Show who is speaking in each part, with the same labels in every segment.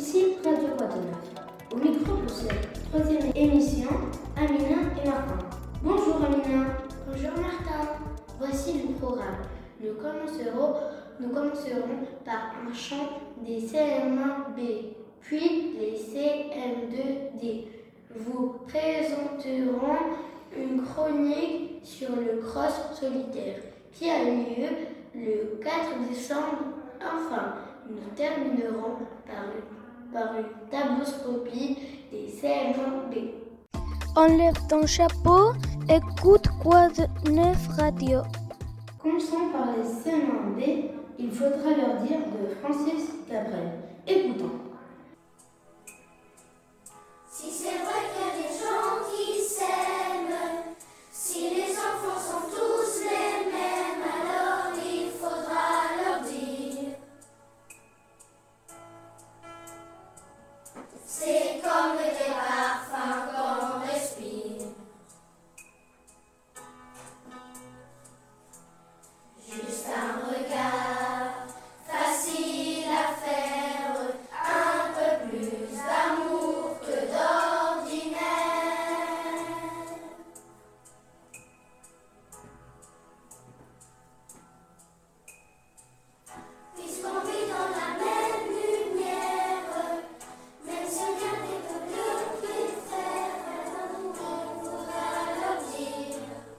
Speaker 1: Ici Radio Guadeloupe. Au micro pour cette troisième émission, Amina et Martin. Bonjour Amina.
Speaker 2: Bonjour Martin. Voici le programme. Nous commencerons par un chant des CM1B, puis les CM2D. Vous présenterons une chronique sur le cross solitaire qui a lieu le 4 décembre. Enfin, nous terminerons par une tabloscopie des CM1B.
Speaker 3: Enlève ton chapeau, écoute Quad 9 Radio.
Speaker 1: Commençons par les CM1B, il faudra leur dire de Francis Cabrel. Écoutons.
Speaker 4: Si c'est vrai qu'il y a des gens qui s'aiment, si les enfants sont tous les mêmes, alors il faudra leur dire. C'est comme des parfums qu'on respire. Juste un regard, facile à faire, un peu plus d'amour que d'ordinaire. Puisqu'on vit dans la même lumière, même si on vient des deux préfèrent, on faudra leur dire.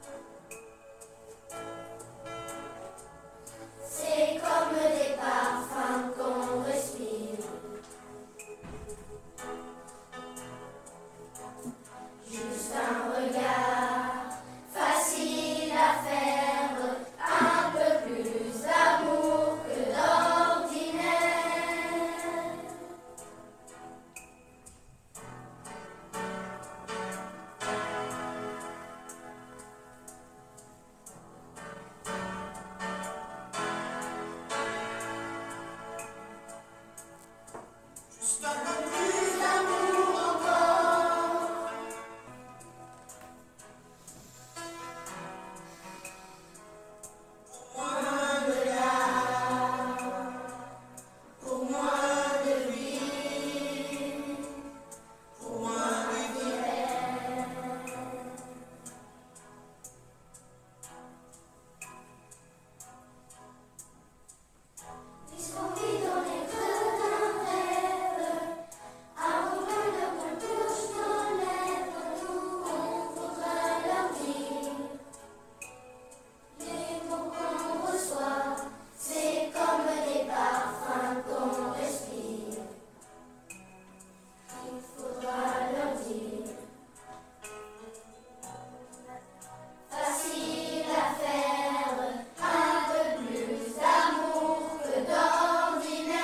Speaker 4: C'est comme des parfums qu'on respire. Juste un regard, facile à faire, un peu plus d'amour que d'ordinaire. Juste un peu plus d'amour encore. Pour moins de larmes, pour moins de vie, pour moins d'hiver. Puisqu'on vit dans les creux d'un rêve, amoureux de qu'on touche nos lèvres, nous on voudra leur dire. Les mots qu'on reçoit, c'est comme des parfums qu'on respire. Il faudra leur dire. Facile à faire, un peu plus d'amour que d'ordinaire.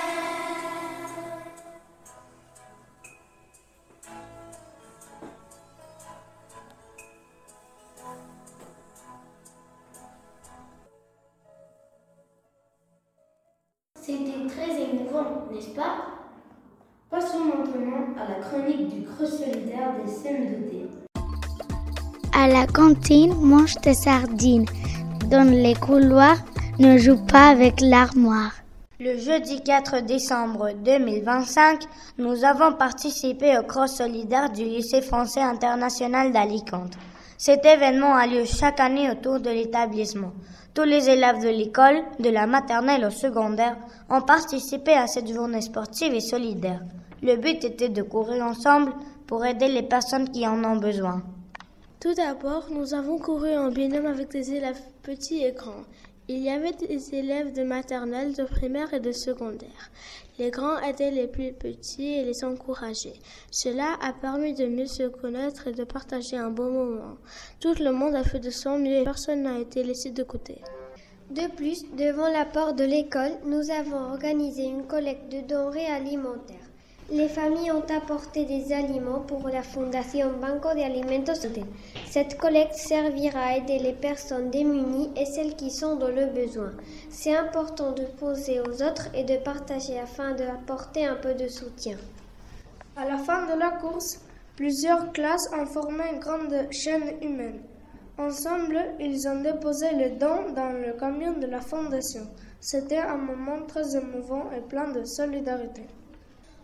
Speaker 2: C'était très émouvant, n'est-ce pas?
Speaker 1: Passons maintenant à la chronique du cross solidaire des CM2D.
Speaker 3: À la cantine, mange tes sardines. Dans les couloirs, ne joue pas avec l'armoire.
Speaker 5: Le jeudi 4 décembre 2025, nous avons participé au cross solidaire du lycée français international d'Alicante. Cet événement a lieu chaque année autour de l'établissement. Tous les élèves de l'école, de la maternelle au secondaire, ont participé à cette journée sportive et solidaire. Le but était de courir ensemble pour aider les personnes qui en ont besoin.
Speaker 6: Tout d'abord, nous avons couru en binôme avec des élèves petits et grands. Il y avait des élèves de maternelle, de primaire et de secondaire. Les grands aidaient les plus petits et les encourageaient. Cela a permis de mieux se connaître et de partager un bon moment. Tout le monde a fait de son mieux et personne n'a été laissé de côté.
Speaker 7: De plus, devant la porte de l'école, nous avons organisé une collecte de denrées alimentaires. Les familles ont apporté des aliments pour la fondation Banco de Alimentos. Cette collecte servira à aider les personnes démunies et celles qui sont dans le besoin. C'est important de poser aux autres et de partager afin d'apporter un peu de soutien.
Speaker 8: À la fin de la course, plusieurs classes ont formé une grande chaîne humaine. Ensemble, ils ont déposé les dons dans le camion de la fondation. C'était un moment très émouvant et plein de solidarité.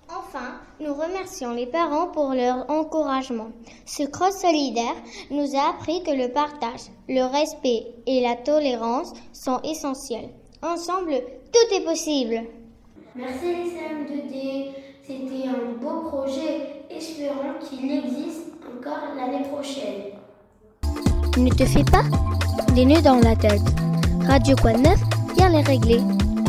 Speaker 3: Enfin, nous remercions les parents pour leur encouragement. Ce cross solidaire nous a appris que le partage, le respect et la tolérance sont essentiels. Ensemble, tout est possible.
Speaker 2: Merci les CM2D, c'était un beau projet. Espérons qu'il existe encore l'année prochaine.
Speaker 3: Ne te fais pas des nœuds dans la tête. Radio Quoi de Neuf vient les régler.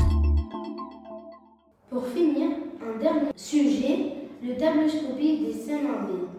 Speaker 1: Pour finir, un dernier sujet, le tabloscopie des scènes en ville.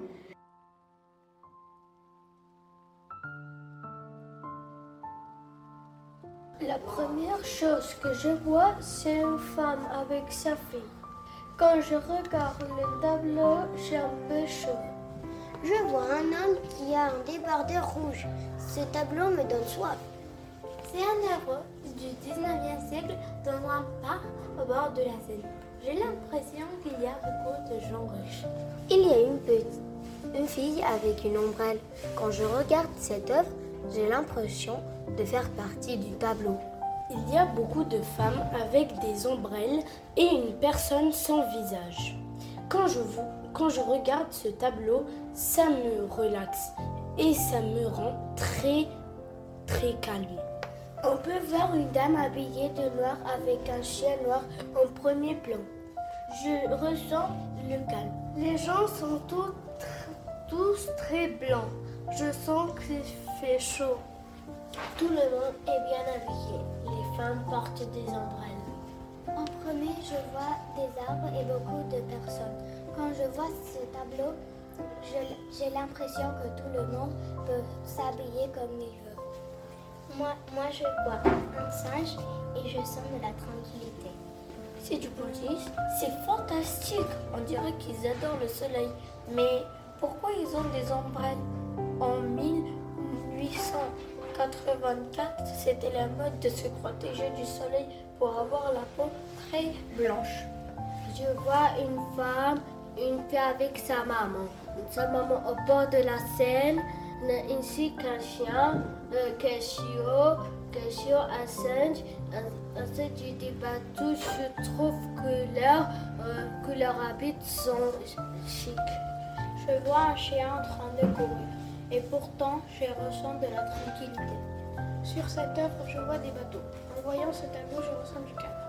Speaker 8: La première chose que je vois, c'est une femme avec sa fille. Quand je regarde le tableau, j'ai un peu chaud.
Speaker 7: Je vois un homme qui a un débardeur rouge. Ce tableau me donne soif.
Speaker 9: C'est un œuvre du 19e siècle dans un parc au bord de la Seine. J'ai l'impression qu'il y a beaucoup de gens riches.
Speaker 7: Il y a une fille avec une ombrelle. Quand je regarde cette œuvre, j'ai l'impression de faire partie du tableau.
Speaker 10: Il y a beaucoup de femmes avec des ombrelles et une personne sans visage. Quand je regarde ce tableau, ça me relaxe et ça me rend très, très calme.
Speaker 8: On peut voir une dame habillée de noir avec un chien noir en premier plan. Je ressens le calme. Les gens sont tous très blancs. Je sens qu'il fait chaud. Tout le monde est bien habillé. Les femmes portent des ombrelles.
Speaker 9: En premier, je vois des arbres et beaucoup de personnes. Quand je vois ce tableau, j'ai l'impression que tout le monde peut s'habiller comme il veut. Moi, je vois un singe et je sens de la tranquillité.
Speaker 8: C'est du bouddhisme, c'est fantastique. On dirait qu'ils adorent le soleil. Mais pourquoi ils ont des ombrelles? En 1884, c'était la mode de se protéger du soleil pour avoir la peau très blanche. Je vois une femme avec sa maman. Sa maman au bord de la Seine, ainsi qu'un chien, Cassio, un singe, du débat. Je trouve que leurs habits sont chics.
Speaker 9: Je vois un chien en train de courir et pourtant je ressens de la tranquillité.
Speaker 8: Sur cette œuvre, je vois des bateaux. En voyant ce tableau, je ressens du calme.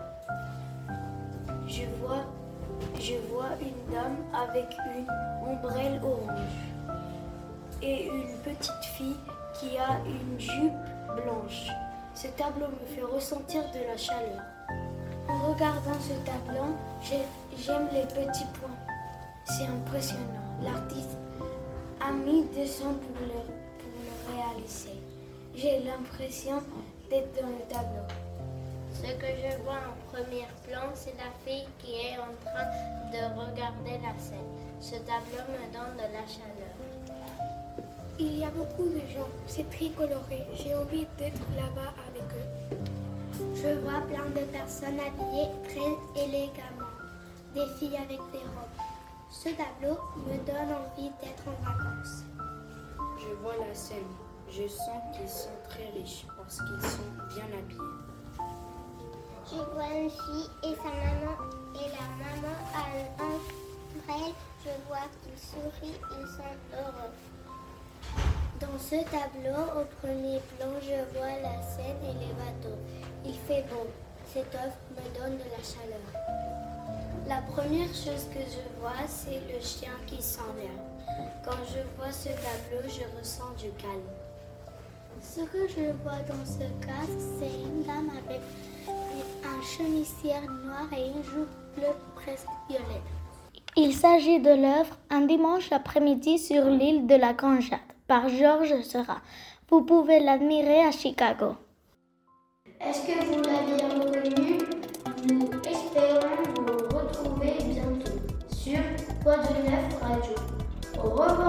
Speaker 10: Je vois une dame avec une ombrelle orange et une petite fille qui a une jupe blanche. Ce tableau me fait ressentir de la chaleur.
Speaker 9: En regardant ce tableau, j'aime les petits points.
Speaker 10: C'est impressionnant. L'artiste a mis des ans pour le réaliser. J'ai l'impression d'être dans le tableau.
Speaker 9: Ce que je vois en premier plan, c'est la fille qui est en train de regarder la scène. Ce tableau me donne de la chaleur.
Speaker 8: Il y a beaucoup de gens, c'est très coloré. J'ai envie d'être là-bas avec eux.
Speaker 9: Je vois plein de personnes habillées très élégamment, des filles avec des robes. Ce tableau me donne envie d'être en vacances.
Speaker 10: Je vois la scène. Je sens qu'ils sont très riches parce qu'ils sont bien habillés.
Speaker 9: Je vois une fille et sa maman, et la maman a un ombrelle. Je vois qu'ils sourient, ils sont heureux. Dans ce tableau, au premier plan, je vois la Seine et les bateaux. Il fait beau. Cette œuvre me donne de la chaleur. La première chose que je vois, c'est le chien qui s'en vient. Quand je vois ce tableau, je ressens du calme. Ce que je vois dans ce casque, c'est une dame avec un chemisière noir et une jupe bleue presque violette.
Speaker 3: Il s'agit de l'œuvre Un dimanche après-midi sur l'île de la Grande Jatte par Georges Seurat. Vous pouvez l'admirer à Chicago.
Speaker 2: Est-ce que vous l'avez reconnu? Nous espérons vous retrouver bientôt sur Quoi de Neuf Radio. Au revoir.